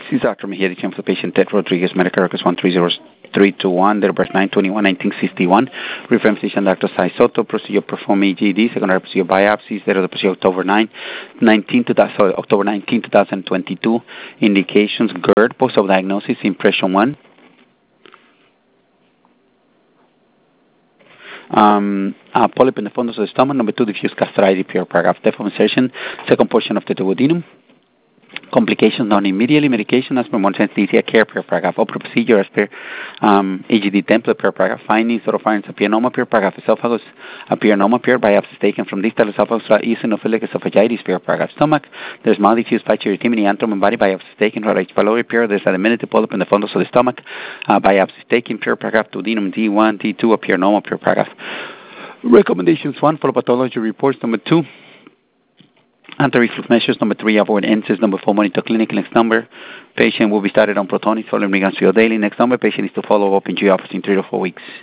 This is Dr. Mejia, the for the patient Ted Rodriguez, Medicare records 130321, date of birth 9/21/1961. Reference physician Dr. Sai Soto, procedure perform EGD, secondary procedure biopsies, date of the procedure October 19, 2022. Indications, GERD, post-op diagnosis, impression 1. Polyp in the fundus of the stomach. Number 2, diffuse gastritis, pure paragraph. Depth of insertion, second portion of the duodenum. Complications known immediately. Medication as per more anesthesia care, per paragraph. Open procedure as per EGD template, per paragraph. Findings, oropharynx appear normal, per paragraph. Esophagus appear normal, per biopsies taken from distal esophagus, eosinophilic esophagitis, per paragraph. Stomach, there's mild diffuse factor erythema, antrum and body biopsies taken. H. pylori, per. There's a diminutive polyp in the fundus of the stomach. Biopsies taken, per paragraph. Duodenum D1, D2 appear normal, per paragraph. Recommendations 1, follow pathology reports. Number 2, anti-reflux measures. Number 3, avoid NSAIDs. Number 4, monitor clinic. Next number, patient will be started on Protonix following Regansfield daily. Next number, patient is to follow up in your office in 3 to 4 weeks.